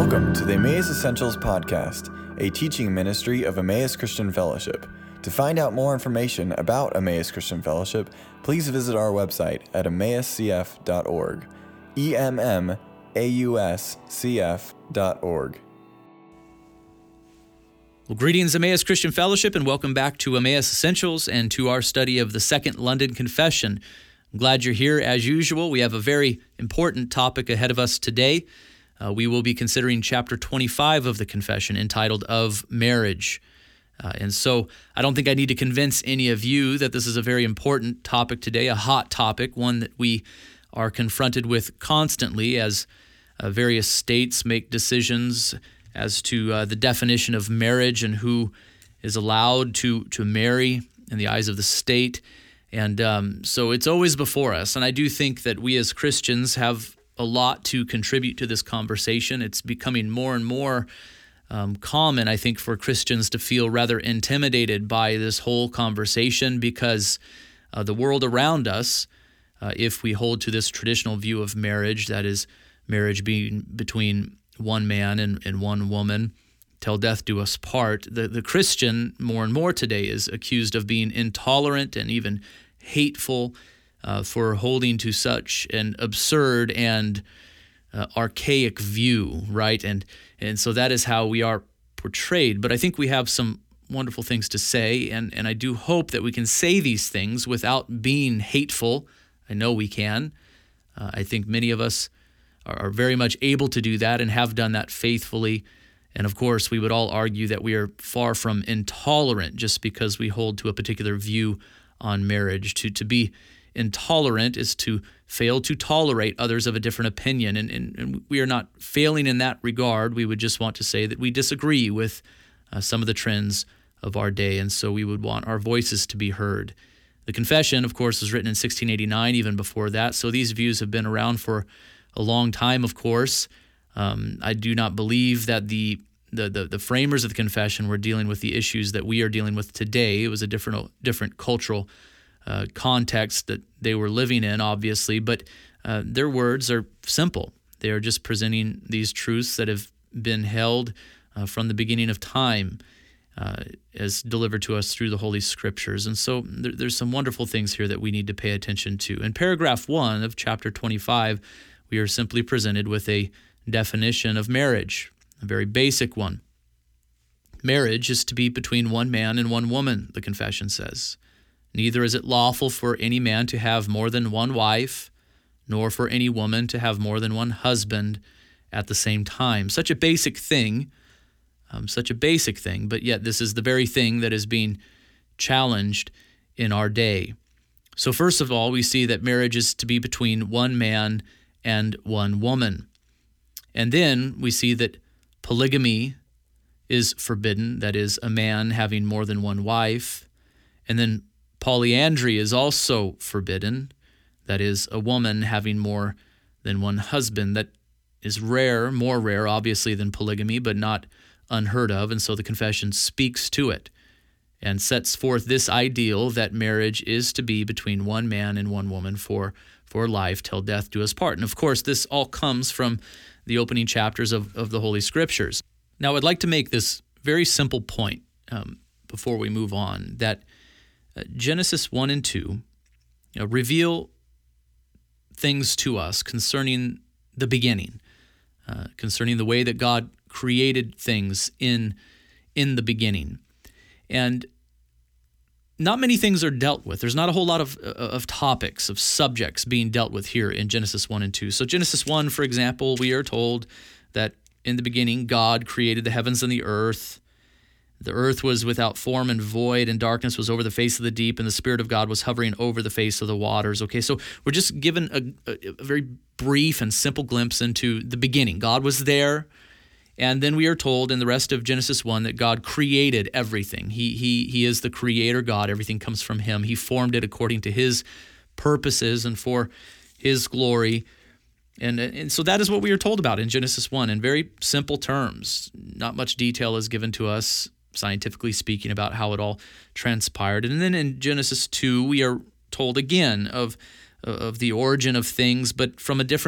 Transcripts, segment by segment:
Welcome to the Emmaus Essentials Podcast, a teaching ministry of Emmaus Christian Fellowship. To find out more information about Emmaus Christian Fellowship, please visit our website at emmauscf.org, emmauscf.org. Well, greetings, Emmaus Christian Fellowship, and welcome back to Emmaus Essentials and to our study of the Second London Confession. I'm glad you're here as usual. We have a very important topic ahead of us today. We will be considering chapter 25 of the Confession, entitled Of Marriage. And so I don't think I need to convince any of you that this is a very important topic today, a hot topic, one that we are confronted with constantly as various states make decisions as to the definition of marriage and who is allowed to marry in the eyes of the state. And so it's always before us. And I do think that we as Christians have a lot to contribute to this conversation. It's becoming more and more common, I think, for Christians to feel rather intimidated by this whole conversation because the world around us, if we hold to this traditional view of marriage, that is, marriage being between one man and one woman, till death do us part, the Christian more and more today is accused of being intolerant and even hateful for holding to such an absurd and archaic view, right? And so that is how we are portrayed. But I think we have some wonderful things to say, and I do hope that we can say these things without being hateful. I know we can. I think many of us are very much able to do that and have done that faithfully. And of course, we would all argue that we are far from intolerant just because we hold to a particular view on marriage. To be intolerant is to fail to tolerate others of a different opinion, and we are not failing in that regard. We would just want to say that we disagree with some of the trends of our day, and so we would want our voices to be heard. The Confession, of course, was written in 1689, even before that, so these views have been around for a long time, of course. I do not believe that the framers of the Confession were dealing with the issues that we are dealing with today. It was a different cultural context that they were living in, obviously, but their words are simple. They are just presenting these truths that have been held from the beginning of time as delivered to us through the Holy Scriptures. And so there's some wonderful things here that we need to pay attention to. In paragraph 1 of chapter 25, we are simply presented with a definition of marriage, a very basic one. Marriage is to be between one man and one woman, the Confession says. Neither is it lawful for any man to have more than one wife, nor for any woman to have more than one husband at the same time. Such a basic thing, but yet this is the very thing that is being challenged in our day. So first of all, we see that marriage is to be between one man and one woman. And then we see that polygamy is forbidden, that is, a man having more than one wife. And then polyandry is also forbidden, that is, a woman having more than one husband. That is rare, more rare, obviously, than polygamy, but not unheard of. And so the Confession speaks to it and sets forth this ideal that marriage is to be between one man and one woman for life till death do us part. And of course, this all comes from the opening chapters of the Holy Scriptures. Now, I'd like to make this very simple point before we move on, that Genesis 1 and 2 reveal things to us concerning the beginning, concerning the way that God created things in the beginning. And not many things are dealt with. There's not a whole lot of topics, of subjects being dealt with here in Genesis 1 and 2. So Genesis 1, for example, we are told that in the beginning God created the heavens and the earth. The earth was without form and void, and darkness was over the face of the deep, and the Spirit of God was hovering over the face of the waters. Okay, so we're just given a very brief and simple glimpse into the beginning. God was there, and then we are told in the rest of Genesis 1 that God created everything. He is the creator God. Everything comes from Him. He formed it according to His purposes and for His glory. And so that is what we are told about in Genesis 1 in very simple terms. Not much detail is given to us, scientifically speaking, about how it all transpired. And then in Genesis 2, we are told again of the origin of things, but from a different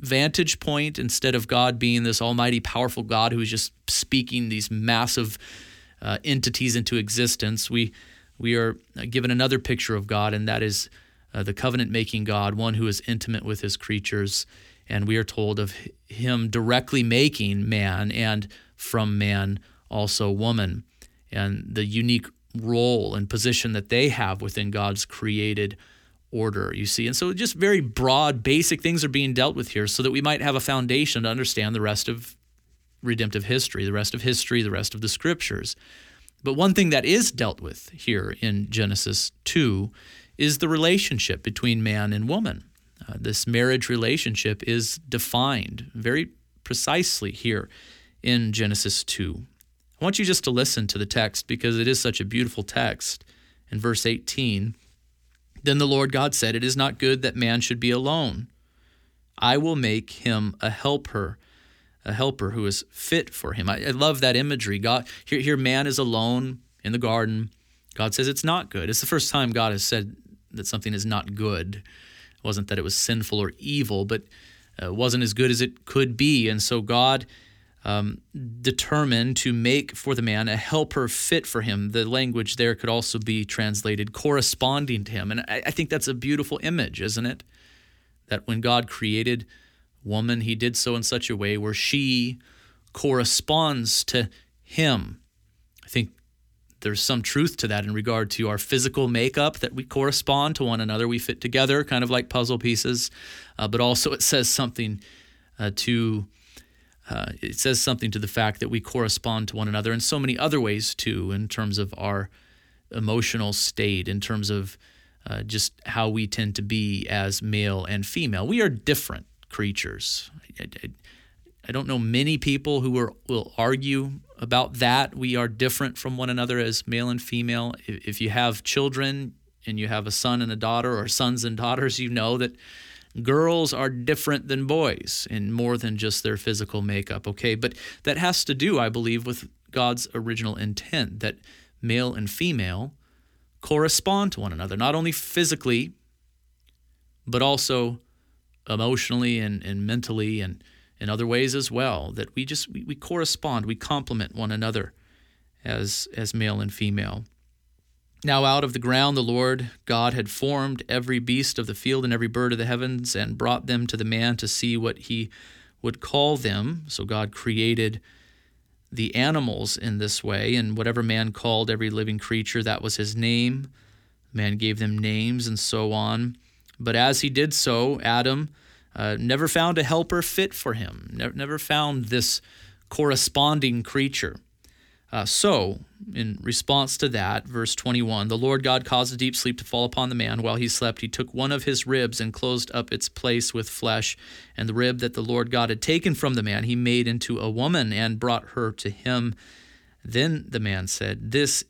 vantage point, instead of God being this almighty, powerful God who is just speaking these massive entities into existence, we are given another picture of God, and that is the covenant-making God, one who is intimate with his creatures. And we are told of him directly making man, and from man also woman, and the unique role and position that they have within God's created order, you see. And so just very broad, basic things are being dealt with here so that we might have a foundation to understand the rest of redemptive history, the rest of the Scriptures. But one thing that is dealt with here in Genesis 2 is the relationship between man and woman. This marriage relationship is defined very precisely here in Genesis 2. I want you just to listen to the text because it is such a beautiful text. In verse 18, "Then the Lord God said, 'It is not good that man should be alone. I will make him a helper who is fit for him.'" I love that imagery. God, here man is alone in the garden. God says it's not good. It's the first time God has said that something is not good. It wasn't that it was sinful or evil, but it wasn't as good as it could be. And so God determined to make for the man a helper fit for him. The language there could also be translated corresponding to him. And I think that's a beautiful image, isn't it? That when God created woman, he did so in such a way where she corresponds to him. I think there's some truth to that in regard to our physical makeup, that we correspond to one another. We fit together, kind of like puzzle pieces. But also it says something to the fact that we correspond to one another in so many other ways too, in terms of our emotional state, in terms of just how we tend to be as male and female. We are different creatures. I don't know many people who will argue about that. We are different from one another as male and female. If you have children and you have a son and a daughter, or sons and daughters, you know that girls are different than boys in more than just their physical makeup, okay? But that has to do, I believe, with God's original intent, that male and female correspond to one another, not only physically, but also emotionally and mentally and in other ways as well, that we correspond, we complement one another as male and female. "Now out of the ground the Lord God had formed every beast of the field and every bird of the heavens, and brought them to the man to see what he would call them." So God created the animals in this way, and whatever man called every living creature, that was his name. Man gave them names and so on. But as he did so, Adam never found a helper fit for him, never found this corresponding creature. So, in response to that, verse 21, "The Lord God caused a deep sleep to fall upon the man. While he slept, he took one of his ribs and closed up its place with flesh. And the rib that the Lord God had taken from the man, he made into a woman and brought her to him. Then the man said, This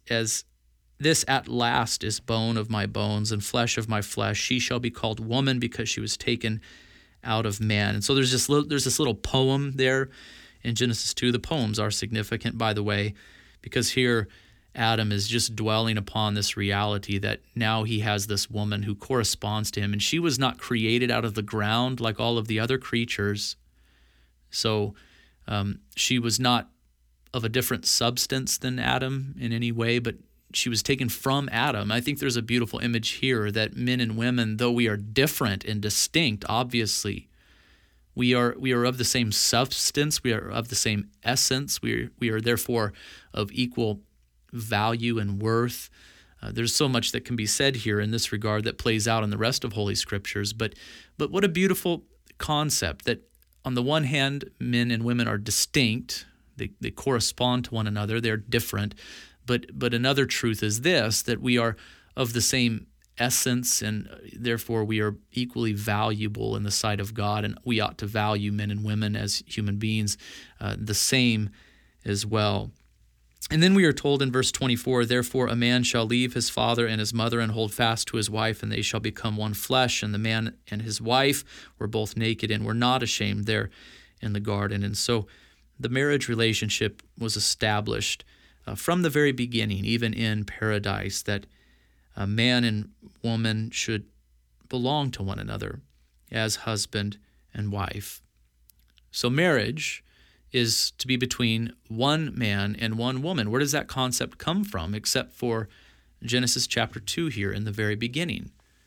at last is bone of my bones and flesh of my flesh. She shall be called woman because she was taken out of man." And so there's this little poem there in Genesis 2. The poems are significant, by the way, because here Adam is just dwelling upon this reality that now he has this woman who corresponds to him, and she was not created out of the ground like all of the other creatures. So she was not of a different substance than Adam in any way, but she was taken from Adam. I think there's a beautiful image here that men and women, though we are different and distinct, obviously, we are of the same substance, we are of the same essence, we are therefore of equal value and worth. There's so much that can be said here in this regard that plays out in the rest of Holy Scriptures, but what a beautiful concept that on the one hand, men and women are distinct, they correspond to one another, they're different, but another truth is this, that we are of the same essence, and therefore we are equally valuable in the sight of God, and we ought to value men and women as human beings the same as well. And then we are told in verse 24, "Therefore a man shall leave his father and his mother and hold fast to his wife, and they shall become one flesh. And the man and his wife were both naked and were not ashamed there in the garden." And so the marriage relationship was established from the very beginning, even in paradise, that a man and woman should belong to one another as husband and wife. So marriage is to be between one man and one woman. Where does that concept come from, except for Genesis chapter 2 here in the very beginning?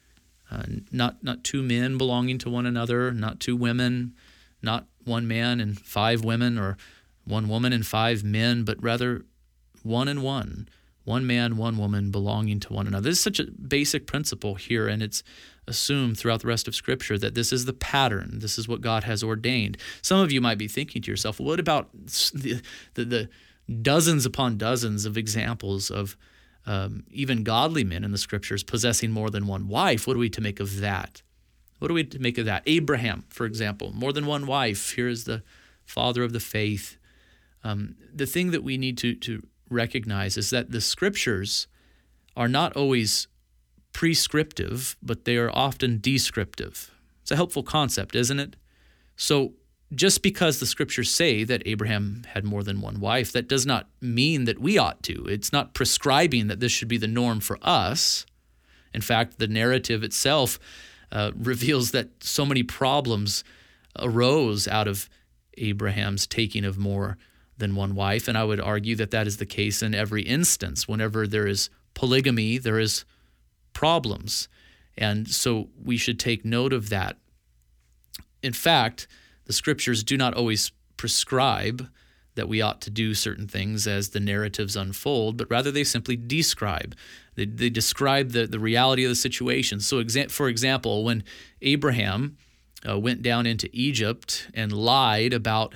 Not two men belonging to one another, not two women, not one man and five women, or one woman and five men, but rather one and one man, one woman belonging to one another. This is such a basic principle here, and it's assumed throughout the rest of Scripture that this is the pattern. This is what God has ordained. Some of you might be thinking to yourself, well, what about the dozens upon dozens of examples of even godly men in the Scriptures possessing more than one wife? What are we to make of that? What are we to make of that? Abraham, for example, more than one wife. Here is the father of the faith. The thing that we need to recognize is that the Scriptures are not always prescriptive, but they are often descriptive. It's a helpful concept, isn't it? So just because the Scriptures say that Abraham had more than one wife, that does not mean that we ought to. It's not prescribing that this should be the norm for us. In fact, the narrative itself reveals that so many problems arose out of Abraham's taking of more than one wife, and I would argue that that is the case in every instance. Whenever there is polygamy, there is problems, and so we should take note of that. In fact, the Scriptures do not always prescribe that we ought to do certain things as the narratives unfold, but rather they simply describe. They describe the reality of the situation. So, for example, when Abraham went down into Egypt and lied about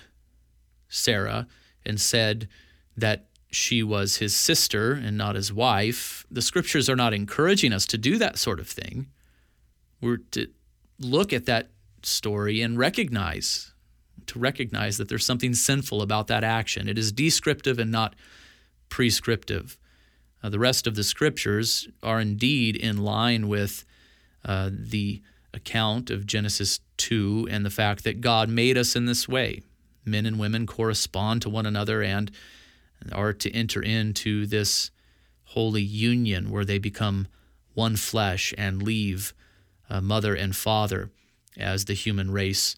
Sarah and said that she was his sister and not his wife, the Scriptures are not encouraging us to do that sort of thing. We're to look at that story and recognize that there's something sinful about that action. It is descriptive and not prescriptive. The rest of the Scriptures are indeed in line with the account of Genesis 2 and the fact that God made us in this way. Men and women correspond to one another and are to enter into this holy union where they become one flesh and leave mother and father as the human race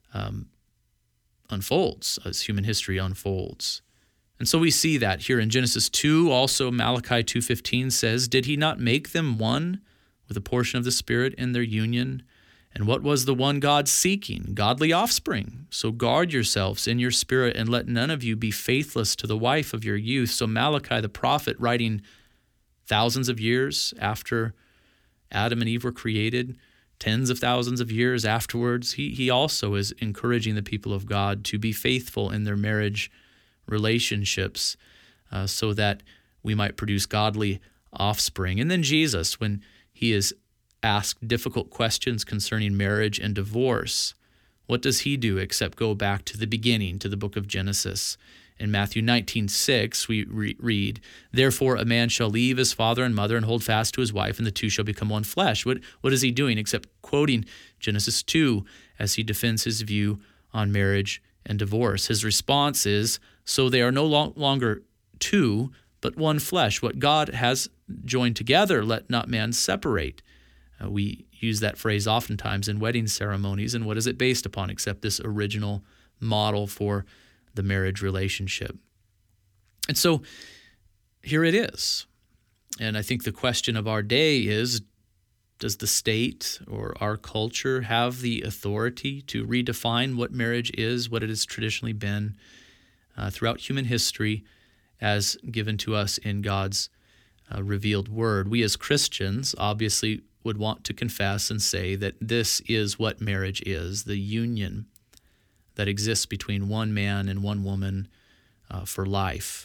unfolds, as human history unfolds. And so we see that here in Genesis 2. Also, Malachi 2:15 says, "Did he not make them one with a portion of the Spirit in their union? And what was the one God seeking? Godly offspring. So guard yourselves in your spirit, and let none of you be faithless to the wife of your youth." So Malachi the prophet, writing thousands of years after Adam and Eve were created, tens of thousands of years afterwards, he also is encouraging the people of God to be faithful in their marriage relationships so that we might produce godly offspring. And then Jesus, when he is asked difficult questions concerning marriage and divorce, what does he do except go back to the beginning, to the book of Genesis? In Matthew 19:6, we read, "Therefore a man shall leave his father and mother and hold fast to his wife, and the two shall become one flesh." What is he doing except quoting Genesis 2 as he defends his view on marriage and divorce? His response is, so they are no longer two, but one flesh. What God has joined together, let not man separate. We use that phrase oftentimes in wedding ceremonies, and what is it based upon except this original model for the marriage relationship? And so here it is. And I think the question of our day is, does the state or our culture have the authority to redefine what marriage is, what it has traditionally been throughout human history as given to us in God's revealed word? We as Christians obviously would want to confess and say that this is what marriage is, the union that exists between one man and one woman for life.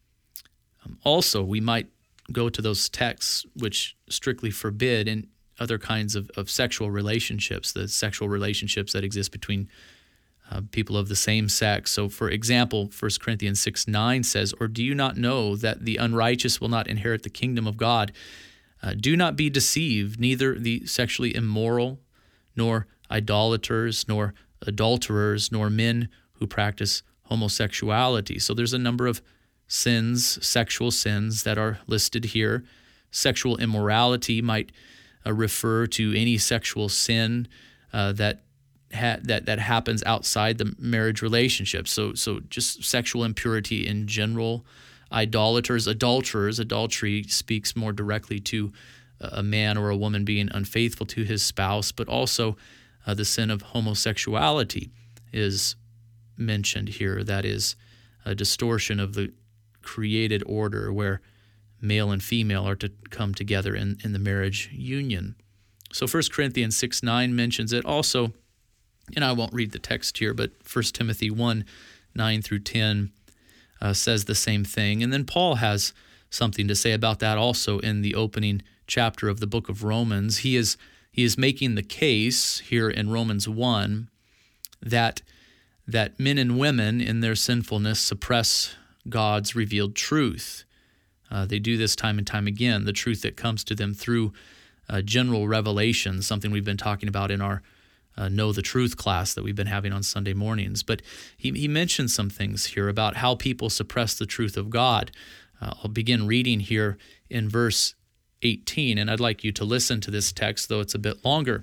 Also, we might go to those texts which strictly forbid in other kinds of sexual relationships, the sexual relationships that exist between people of the same sex. So, for example, 1 Corinthians 6:9 says, "Or do you not know that the unrighteous will not inherit the kingdom of God? Do not be deceived, neither the sexually immoral, nor idolaters, nor adulterers, nor men who practice homosexuality." So there's a number of sins, sexual sins, that are listed here. Sexual immorality might refer to any sexual sin that that happens outside the marriage relationship. So just sexual impurity in general, adulterers. Adultery speaks more directly to a man or a woman being unfaithful to his spouse, but also the sin of homosexuality is mentioned here. That is a distortion of the created order where male and female are to come together in the marriage union. So 1 Corinthians 6:9 mentions it also, and I won't read the text here, but 1 Timothy 1:9 through 10 says the same thing. And then Paul has something to say about that also in the opening chapter of the book of Romans. He is making the case here in Romans 1 that men and women in their sinfulness suppress God's revealed truth. They do this time and time again, the truth that comes to them through general revelation, something we've been talking about in our Know the Truth class that we've been having on Sunday mornings. But he mentions some things here about how people suppress the truth of God. I'll begin reading here in verse 18, and I'd like you to listen to this text, though it's a bit longer.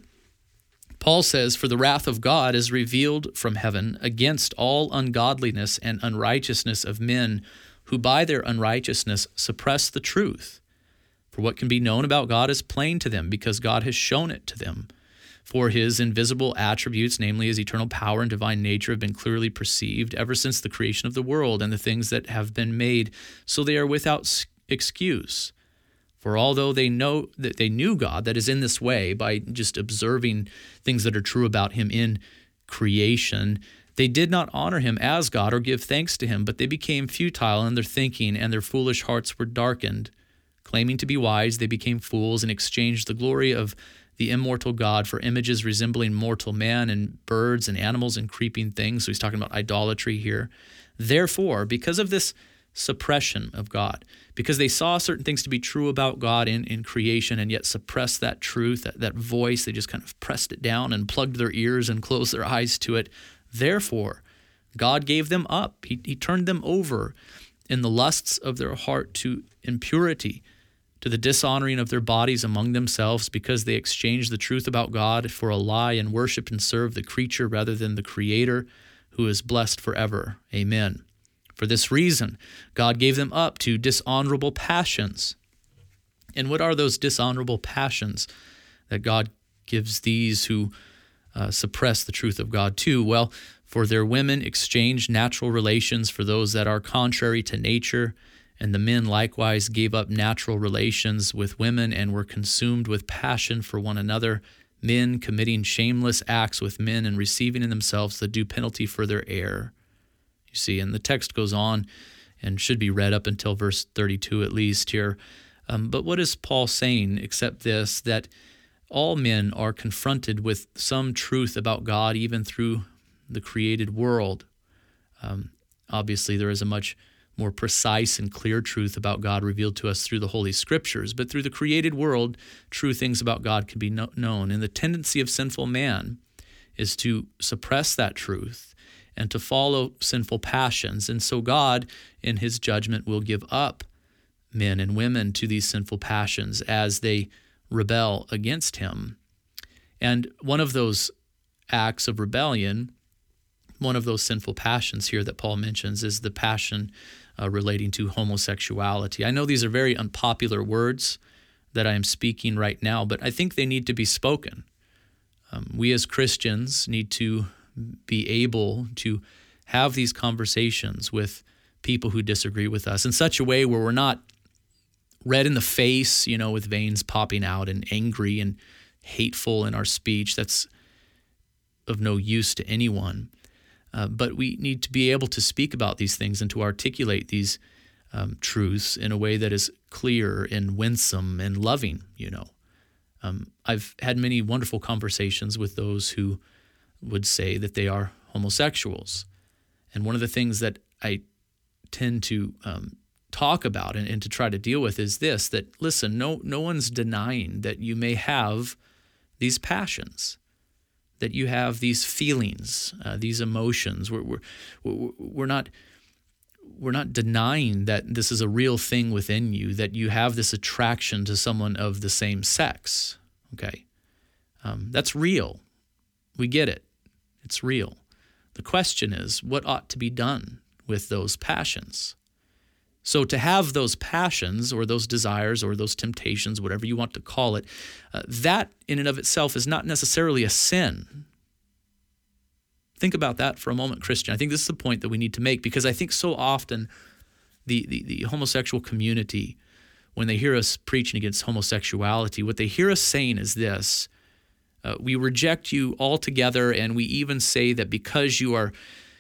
Paul says, "For the wrath of God is revealed from heaven against all ungodliness and unrighteousness of men who by their unrighteousness suppress the truth. For what can be known about God is plain to them, because God has shown it to them. For his invisible attributes, namely his eternal power and divine nature, have been clearly perceived ever since the creation of the world and the things that have been made, so they are without excuse. For although they knew God, that is in this way, by just observing things that are true about him in creation, they did not honor him as God or give thanks to him, but they became futile in their thinking, and their foolish hearts were darkened. Claiming to be wise, they became fools and exchanged the glory of the immortal God for images resembling mortal man and birds and animals and creeping things." So he's talking about idolatry here. "Therefore, because of this suppression of God, because they saw certain things to be true about God in creation and yet suppressed that truth, that voice, they just kind of pressed it down and plugged their ears and closed their eyes to it. Therefore, God gave them up. He turned them over in the lusts of their heart to impurity, to the dishonoring of their bodies among themselves, because they exchanged the truth about God for a lie and worshiped and served the creature rather than the Creator, who is blessed forever. Amen. For this reason, God gave them up to dishonorable passions." And what are those dishonorable passions that God gives these who suppress the truth of God to? Well, for their women exchanged natural relations for those that are contrary to nature, and the men likewise gave up natural relations with women and were consumed with passion for one another, men committing shameless acts with men and receiving in themselves the due penalty for their error. You see, and the text goes on and should be read up until verse 32 at least here. But what is Paul saying except this, that all men are confronted with some truth about God even through the created world. Obviously, there is a much more precise and clear truth about God revealed to us through the Holy Scriptures, but through the created world, true things about God can be known. And the tendency of sinful man is to suppress that truth and to follow sinful passions. And so God, in his judgment, will give up men and women to these sinful passions as they rebel against him. And one of those acts of rebellion, one of those sinful passions here that Paul mentions, is the passion relating to homosexuality. I know these are very unpopular words that I am speaking right now, but I think they need to be spoken. We as Christians need to be able to have these conversations with people who disagree with us in such a way where we're not red in the face, with veins popping out and angry and hateful in our speech. That's of no use to anyone. But we need to be able to speak about these things and to articulate these truths in a way that is clear and winsome and loving, I've had many wonderful conversations with those who would say that they are homosexuals. And one of the things that I tend to talk about and to try to deal with is this, that, listen, no one's denying that you may have these passions, that you have these feelings, these emotions. We're not denying that this is a real thing within you, that you have this attraction to someone of the same sex, okay? That's real. We get it. It's real. The question is, what ought to be done with those passions? So to have those passions or those desires or those temptations, whatever you want to call it, that in and of itself is not necessarily a sin. Think about that for a moment, Christian. I think this is the point that we need to make, because I think so often the homosexual community, when they hear us preaching against homosexuality, what they hear us saying is this: we reject you altogether, and we even say that because you are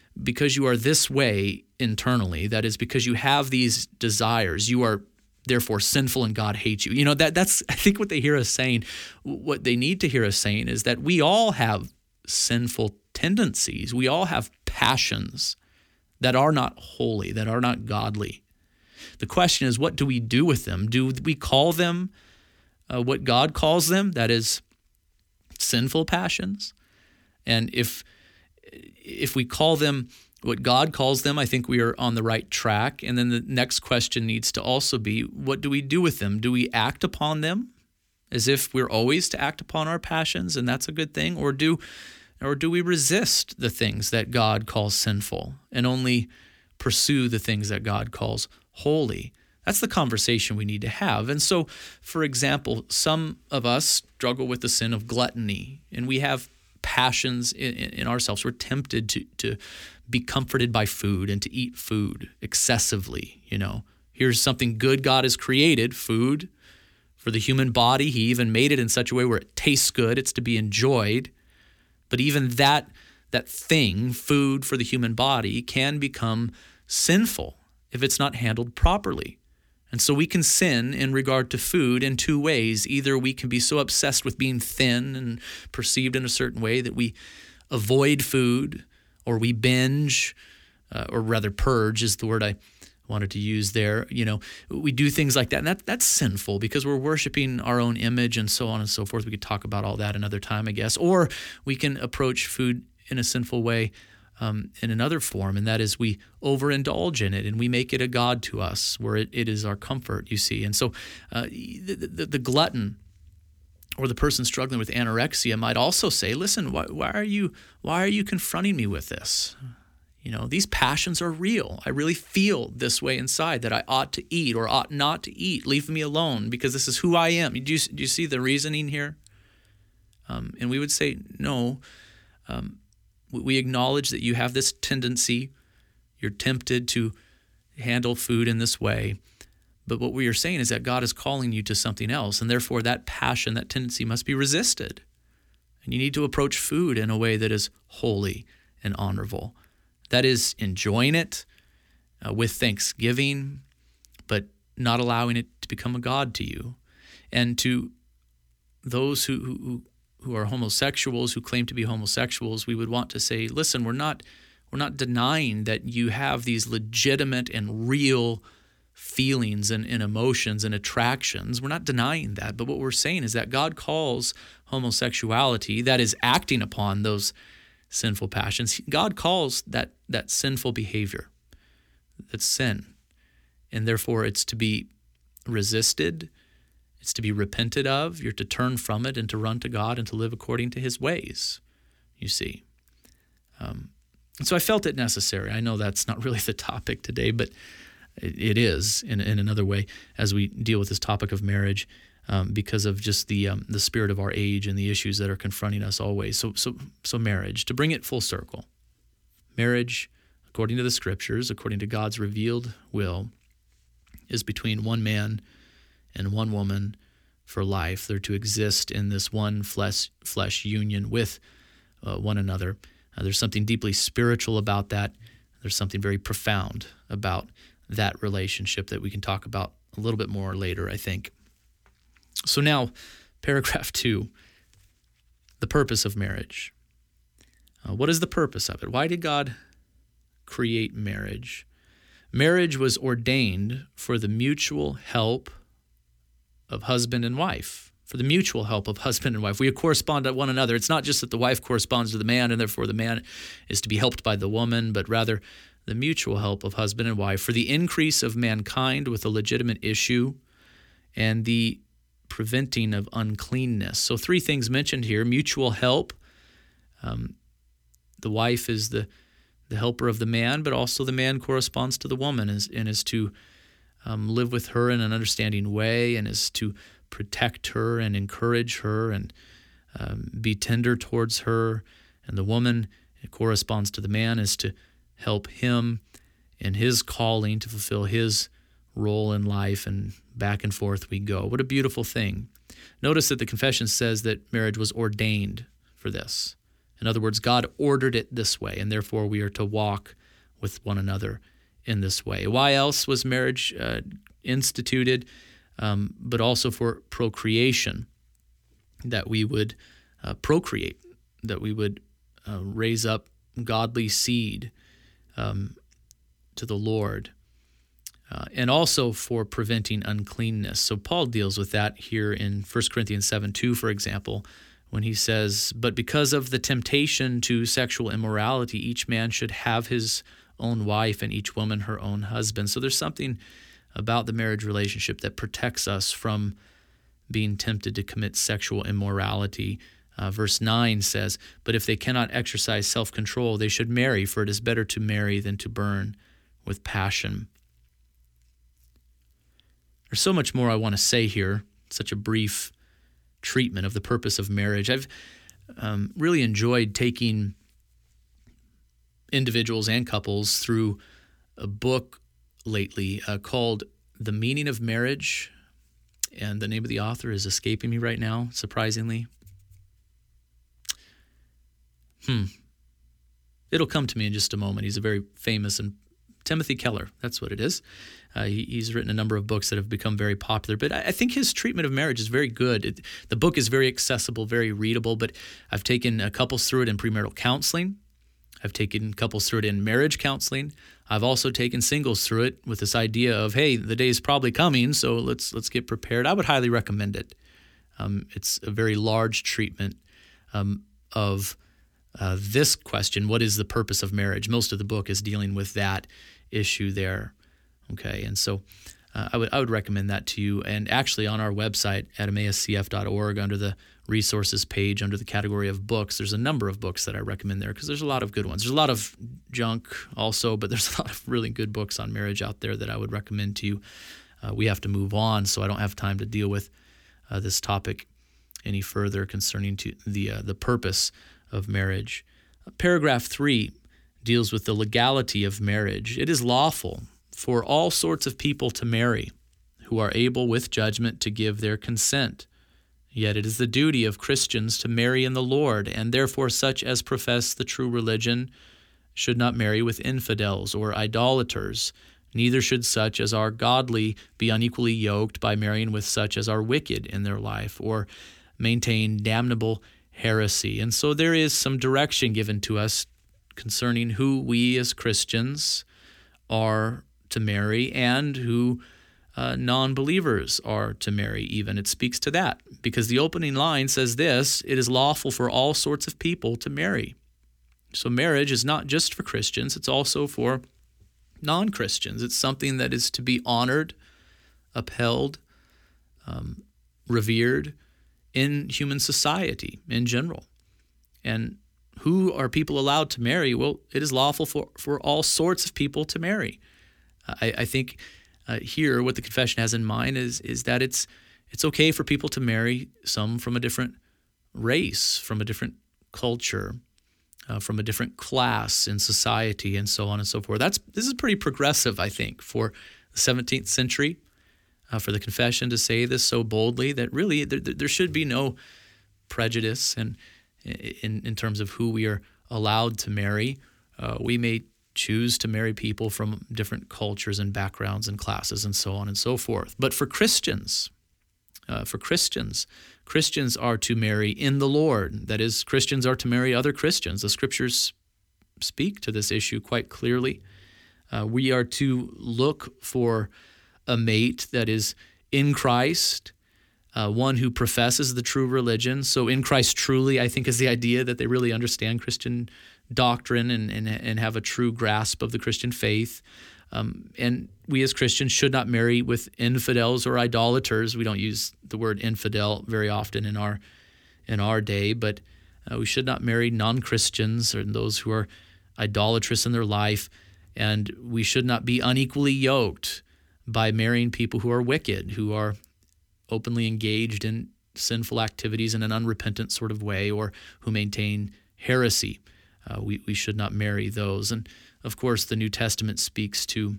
this way internally, that is, because you have these desires, you are therefore sinful and God hates you. That's I think what they hear us saying. What they need to hear us saying is that we all have sinful tendencies. We all have passions that are not holy, that are not godly. The question is, what do we do with them? Do we call them what God calls them, that is, sinful passions? And if we call them what God calls them, I think we are on the right track. And then the next question needs to also be, what do we do with them? Do we act upon them as if we're always to act upon our passions, and that's a good thing? Or do we resist the things that God calls sinful and only pursue the things that God calls holy? That's the conversation we need to have. And so, for example, some of us struggle with the sin of gluttony, and we have passions in ourselves. We're tempted to be comforted by food and to eat food excessively. Here's something good God has created, food for the human body. He even made it in such a way where it tastes good. It's to be enjoyed. But even that thing, food for the human body, can become sinful if it's not handled properly. And so we can sin in regard to food in two ways. Either we can be so obsessed with being thin and perceived in a certain way that we avoid food, or we binge, or rather purge is the word I wanted to use there. We do things like that, and that's sinful because we're worshiping our own image and so on and so forth. We could talk about all that another time, I guess. Or we can approach food in a sinful way in another form, and that is we overindulge in it and we make it a god to us, where it is our comfort, you see. And so the glutton or the person struggling with anorexia might also say, listen, why are you confronting me with this? These passions are real. I really feel this way inside, that I ought to eat or ought not to eat. Leave me alone, because this is who I am. Do you see the reasoning here? And we would say, no. We acknowledge that you have this tendency. You're tempted to handle food in this way. But what we are saying is that God is calling you to something else, and therefore that passion, that tendency must be resisted. And you need to approach food in a way that is holy and honorable. That is, enjoying it with thanksgiving, but not allowing it to become a god to you. And to those who are homosexuals, who claim to be homosexuals, we would want to say, listen, we're not denying that you have these legitimate and real feelings and emotions and attractions. We're not denying that. But what we're saying is that God calls homosexuality, that is acting upon those sinful passions, God calls that sinful behavior. That's sin. And therefore it's to be resisted. It's to be repented of. You're to turn from it and to run to God and to live according to his ways, you see. And so I felt it necessary. I know that's not really the topic today, but it is in another way as we deal with this topic of marriage, because of just the spirit of our age and the issues that are confronting us always. So marriage, to bring it full circle. Marriage, according to the Scriptures, according to God's revealed will, is between one man and one woman for life. They're to exist in this one flesh union with one another. There's something deeply spiritual about that. There's something very profound about that relationship that we can talk about a little bit more later, I think. So now, paragraph 2, the purpose of marriage. What is the purpose of it? Why did God create marriage? Marriage was ordained for the mutual help of husband and wife, for the mutual help of husband and wife. We correspond to one another. It's not just that the wife corresponds to the man and therefore the man is to be helped by the woman, but rather the mutual help of husband and wife for the increase of mankind with a legitimate issue and the preventing of uncleanness. So 3 things mentioned here: mutual help, the wife is the helper of the man, but also the man corresponds to the woman and is to live with her in an understanding way, and is to protect her and encourage her and be tender towards her. And the woman, it corresponds to the man, is to help him in his calling to fulfill his role in life, and back and forth we go. What a beautiful thing. Notice that the confession says that marriage was ordained for this. In other words, God ordered it this way, and therefore we are to walk with one another in this way. Why else was marriage instituted? But also for procreation, that we would procreate, that we would raise up godly seed to the Lord, and also for preventing uncleanness. So Paul deals with that here in 1 Corinthians 7:2, for example, when he says, "But because of the temptation to sexual immorality, each man should have his own wife and each woman her own husband." So there's something about the marriage relationship that protects us from being tempted to commit sexual immorality. Verse 9 says, "But if they cannot exercise self-control, they should marry, for it is better to marry than to burn with passion." There's so much more I want to say here, such a brief treatment of the purpose of marriage. I've really enjoyed taking individuals and couples through a book lately called The Meaning of Marriage, and the name of the author is escaping me right now, surprisingly. It'll come to me in just a moment. He's a very famous, and Timothy Keller, that's what it is. He's written a number of books that have become very popular, but I think his treatment of marriage is very good. The book is very accessible, very readable, but I've taken couples through it in premarital counseling. I've taken couples through it in marriage counseling. I've also taken singles through it with this idea of, hey, the day is probably coming, so let's get prepared. I would highly recommend it. It's a very large treatment of this question: what is the purpose of marriage? Most of the book is dealing with that issue there. Okay, and so I would recommend that to you. And actually, on our website at emmauscf.org, under the resources page, under the category of books, there's a number of books that I recommend there, because there's a lot of good ones. There's a lot of junk also, but there's a lot of really good books on marriage out there that I would recommend to you. We have to move on, so I don't have time to deal with this topic any further concerning to the purpose of marriage. Paragraph 3 deals with the legality of marriage. It is lawful for all sorts of people to marry who are able with judgment to give their consent. Yet it is the duty of Christians to marry in the Lord, and therefore such as profess the true religion should not marry with infidels or idolaters. Neither should such as are godly be unequally yoked by marrying with such as are wicked in their life, or maintain damnable heresy. And so there is some direction given to us concerning who we as Christians are to marry and who non-believers are to marry even. It speaks to that, because the opening line says this: it is lawful for all sorts of people to marry. So marriage is not just for Christians, it's also for non-Christians. It's something that is to be honored, upheld, revered in human society in general. And who are people allowed to marry? Well, it is lawful for all sorts of people to marry. I think here what the confession has in mind is that it's okay for people to marry some from a different race, from a different culture, from a different class in society, and so on and so forth. This is pretty progressive, I think, for the 17th century, for the confession to say this so boldly, that really there should be no prejudice in terms of who we are allowed to marry. We may choose to marry people from different cultures and backgrounds and classes and so on and so forth. But for Christians, Christians are to marry in the Lord. That is, Christians are to marry other Christians. The Scriptures speak to this issue quite clearly. We are to look for a mate that is in Christ, one who professes the true religion. So in Christ truly, I think, is the idea that they really understand Christian doctrine and have a true grasp of the Christian faith. And we as Christians should not marry with infidels or idolaters. We don't use the word infidel very often in our day, but We should not marry non-Christians or those who are idolatrous in their life. And we should not be unequally yoked by marrying people who are wicked, who are openly engaged in sinful activities in an unrepentant sort of way, or who maintain heresy. We should not marry those. And of course, the New Testament speaks to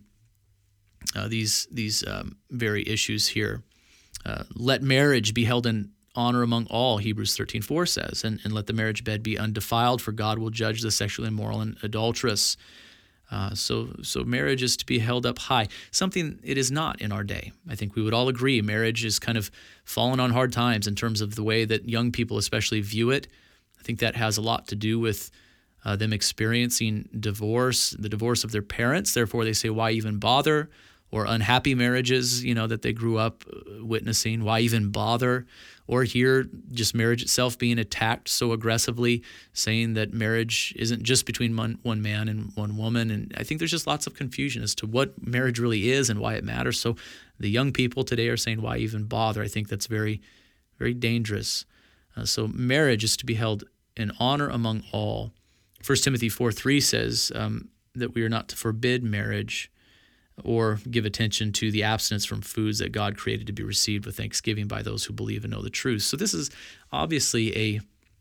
these very issues here. Let marriage be held in honor among all, Hebrews 13:4 says, and let the marriage bed be undefiled, for God will judge the sexually immoral and adulterous. So marriage is to be held up high, something it is not in our day. I think we would all agree marriage is kind of fallen on hard times in terms of the way that young people especially view it. I think that has a lot to do with them experiencing divorce, the divorce of their parents. Therefore, they say, why even bother? Or unhappy marriages, that they grew up witnessing. Why even bother? Or here, just marriage itself being attacked so aggressively, saying that marriage isn't just between one man and one woman. And I think there's just lots of confusion as to what marriage really is and why it matters. So the young people today are saying, why even bother? I think that's very, very dangerous. So marriage is to be held in honor among all. 1 Timothy 4:3 says that we are not to forbid marriage or give attention to the abstinence from foods that God created to be received with thanksgiving by those who believe and know the truth. So this is obviously a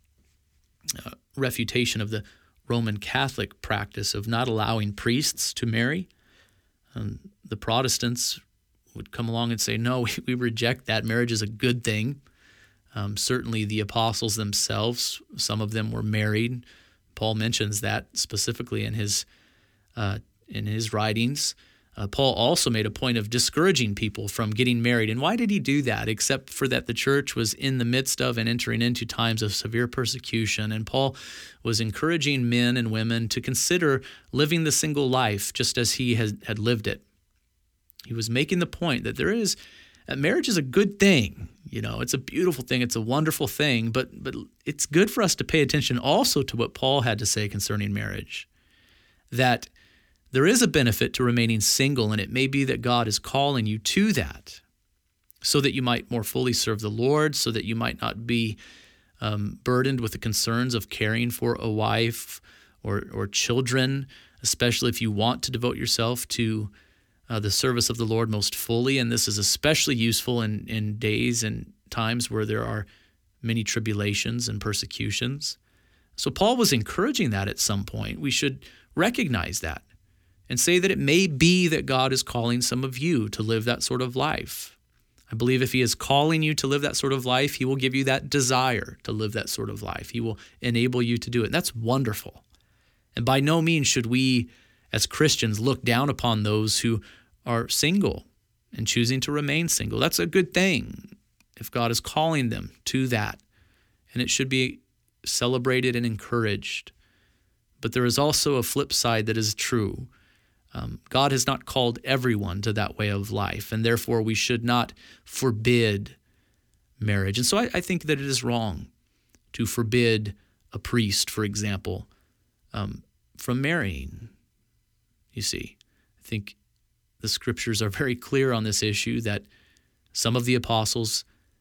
refutation of the Roman Catholic practice of not allowing priests to marry. The Protestants would come along and say, no, we reject that. Marriage is a good thing. Certainly the apostles themselves, some of them were married. Paul mentions that specifically in his writings. Paul also made a point of discouraging people from getting married. And why did he do that? Except for that the church was in the midst of and entering into times of severe persecution. And Paul was encouraging men and women to consider living the single life just as he had lived it. He was making the point that marriage is a good thing. It's a beautiful thing. It's a wonderful thing. But it's good for us to pay attention also to what Paul had to say concerning marriage. That there is a benefit to remaining single, and it may be that God is calling you to that so that you might more fully serve the Lord, so that you might not be burdened with the concerns of caring for a wife or children, especially if you want to devote yourself to the service of the Lord most fully. And this is especially useful in days and times where there are many tribulations and persecutions. So Paul was encouraging that at some point. We should recognize that and say that it may be that God is calling some of you to live that sort of life. I believe if he is calling you to live that sort of life, he will give you that desire to live that sort of life. He will enable you to do it. And that's wonderful. And by no means should we, as Christians, look down upon those who are single and choosing to remain single. That's a good thing if God is calling them to that. And it should be celebrated and encouraged. But there is also a flip side that is true. God has not called everyone to that way of life, and therefore we should not forbid marriage. And so I think that it is wrong to forbid a priest, for example, from marrying. You see, I think the scriptures are very clear on this issue that some of the apostles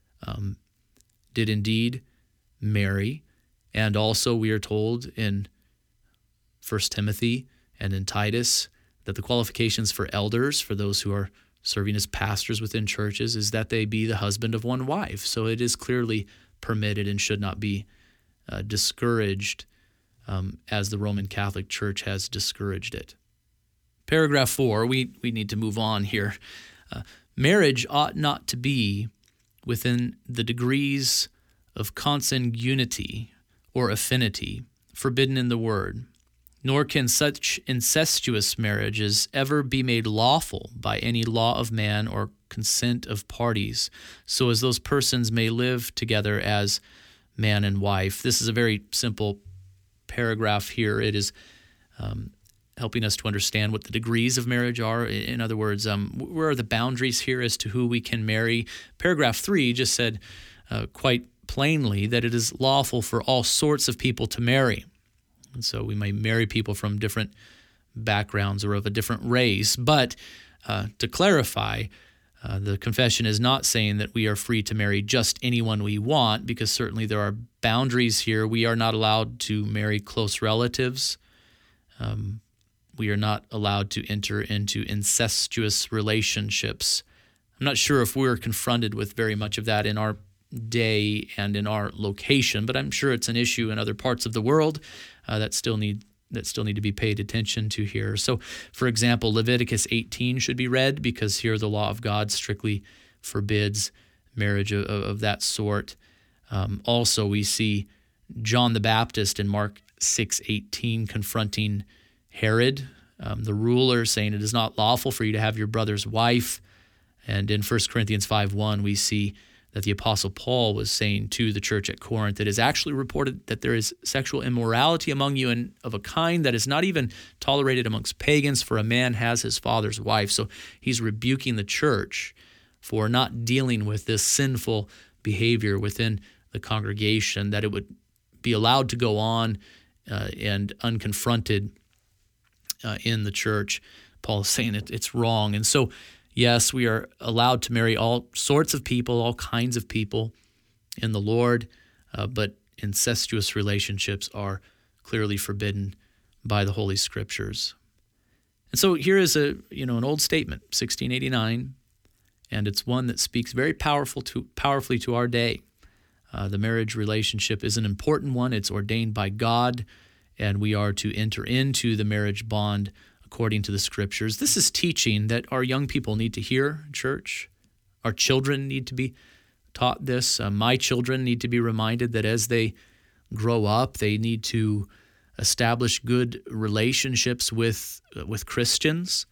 did indeed marry, and also we are told in 1 Timothy and in Titus that the qualifications for elders, for those who are serving as pastors within churches, is that they be the husband of one wife. So it is clearly permitted and should not be discouraged as the Roman Catholic Church has discouraged it. Paragraph 4, we need to move on here. Marriage ought not to be within the degrees of consanguinity or affinity forbidden in the Word, nor can such incestuous marriages ever be made lawful by any law of man or consent of parties, so as those persons may live together as man and wife. This is a very simple paragraph here. It is helping us to understand what the degrees of marriage are. In other words, where are the boundaries here as to who we can marry? Paragraph 3 just said quite plainly that it is lawful for all sorts of people to marry. And so we may marry people from different backgrounds or of a different race. But to clarify, The confession is not saying that we are free to marry just anyone we want, because certainly there are boundaries here. We are not allowed to marry close relatives. We are not allowed to enter into incestuous relationships. I'm not sure if we're confronted with very much of that in our day and in our location, but I'm sure it's an issue in other parts of the world that still need to be paid attention to here. So, for example, Leviticus 18 should be read, because here the law of God strictly forbids marriage of that sort. Also, we see John the Baptist in Mark 6:18 confronting Herod, the ruler, saying it is not lawful for you to have your brother's wife. And in 1 Corinthians 5:1, we see that the Apostle Paul was saying to the church at Corinth, it is actually reported that there is sexual immorality among you, and of a kind that is not even tolerated amongst pagans, for a man has his father's wife. So he's rebuking the church for not dealing with this sinful behavior within the congregation, that it would be allowed to go on and unconfronted in the church. Paul is saying it's wrong. And so, yes, we are allowed to marry all sorts of people, all kinds of people in the Lord, but incestuous relationships are clearly forbidden by the Holy Scriptures. And so here is an old statement, 1689, and it's one that speaks very powerfully to our day. The marriage relationship is an important one. It's ordained by God, and we are to enter into the marriage bond according to the Scriptures. This is teaching that our young people need to hear, church. Our children need to be taught this. My children need to be reminded that as they grow up, they need to establish good relationships with Christians,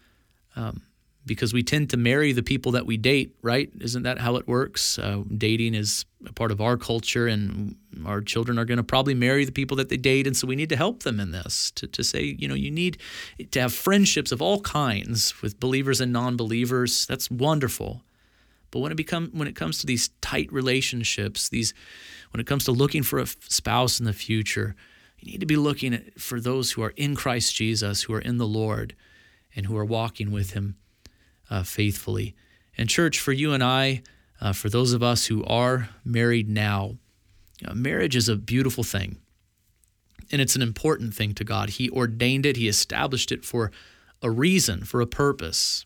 because we tend to marry the people that we date, right? Isn't that how it works? Dating is a part of our culture, and our children are going to probably marry the people that they date, and so we need to help them in this, to say, you need to have friendships of all kinds with believers and non-believers. That's wonderful. But when it comes to these tight relationships, when it comes to looking for a spouse in the future, you need to be looking for those who are in Christ Jesus, who are in the Lord, and who are walking with Him faithfully. And church, for you and I, for those of us who are married now, marriage is a beautiful thing, and it's an important thing to God. He ordained it. He established it for a reason, for a purpose.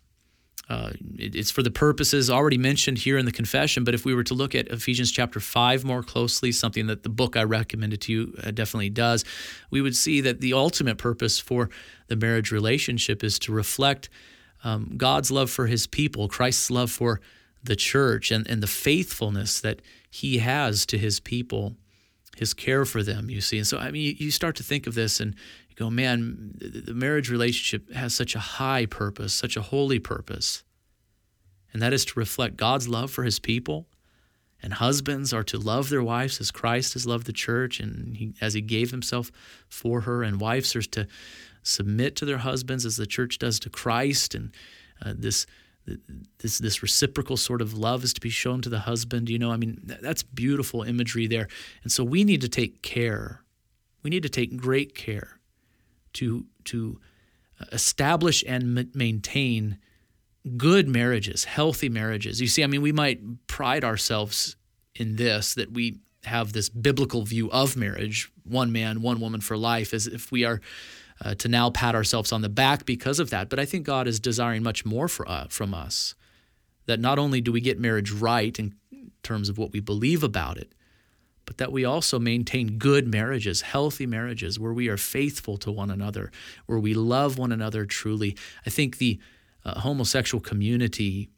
It's for the purposes already mentioned here in the confession, but if we were to look at Ephesians chapter 5 more closely, something that the book I recommended to you definitely does, we would see that the ultimate purpose for the marriage relationship is to reflect God's love for His people, Christ's love for the church, and the faithfulness that He has to His people, His care for them, you see. And so, you start to think of this and you go, man, the marriage relationship has such a high purpose, such a holy purpose, and that is to reflect God's love for His people. And husbands are to love their wives as Christ has loved the church, and as He gave Himself for her, and wives are to submit to their husbands as the church does to Christ, and this reciprocal sort of love is to be shown to the husband. That's beautiful imagery there. And so we need to take care. We need to take great care to establish and maintain good marriages, healthy marriages. You see, we might pride ourselves in this, that we have this biblical view of marriage, one man, one woman for life, as if we are to now pat ourselves on the back because of that. But I think God is desiring much more from us, that not only do we get marriage right in terms of what we believe about it, but that we also maintain good marriages, healthy marriages, where we are faithful to one another, where we love one another truly. I think the homosexual community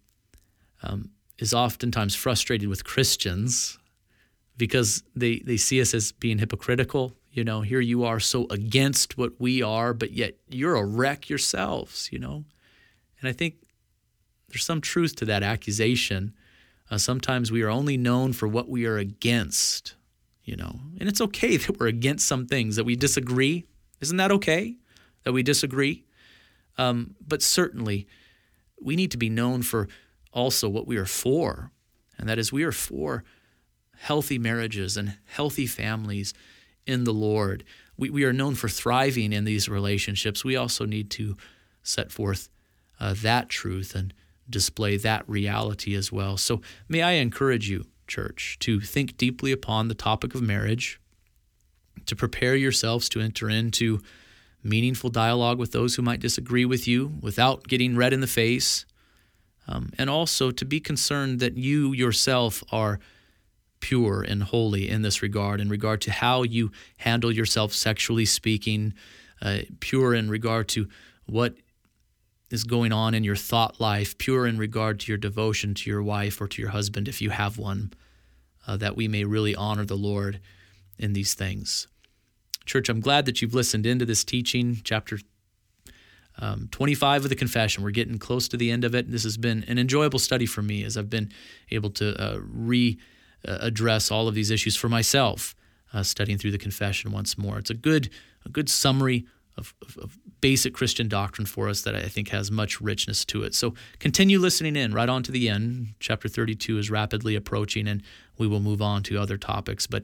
is oftentimes frustrated with Christians because they see us as being hypocritical. Here you are so against what we are, but yet you're a wreck yourselves, And I think there's some truth to that accusation. Sometimes we are only known for what we are against, And it's okay that we're against some things, that we disagree. Isn't that okay, that we disagree? But certainly we need to be known for also what we are for, and that is we are for healthy marriages and healthy families in the Lord. We are known for thriving in these relationships. We also need to set forth that truth and display that reality as well. So may I encourage you, church, to think deeply upon the topic of marriage, to prepare yourselves to enter into meaningful dialogue with those who might disagree with you without getting red in the face, and also to be concerned that you yourself are pure and holy in this regard, in regard to how you handle yourself sexually speaking, pure in regard to what is going on in your thought life, pure in regard to your devotion to your wife or to your husband if you have one, that we may really honor the Lord in these things. Church, I'm glad that you've listened into this teaching, chapter 25 of the Confession. We're getting close to the end of it. This has been an enjoyable study for me as I've been able to address all of these issues for myself, studying through the Confession once more. It's a good summary of basic Christian doctrine for us that I think has much richness to it. So continue listening in right on to the end. Chapter 32 is rapidly approaching, and we will move on to other topics. But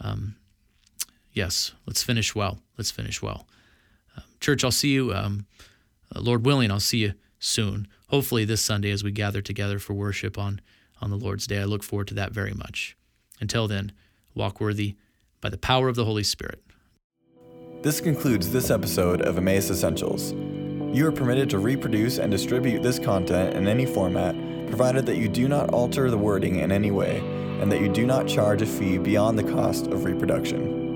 yes, let's finish well. Let's finish well. Church, I'll see you, Lord willing, I'll see you soon. Hopefully this Sunday as we gather together for worship on the Lord's Day. I look forward to that very much. Until then, walk worthy by the power of the Holy Spirit. This concludes this episode of Emmaus Essentials. You are permitted to reproduce and distribute this content in any format, provided that you do not alter the wording in any way, and that you do not charge a fee beyond the cost of reproduction.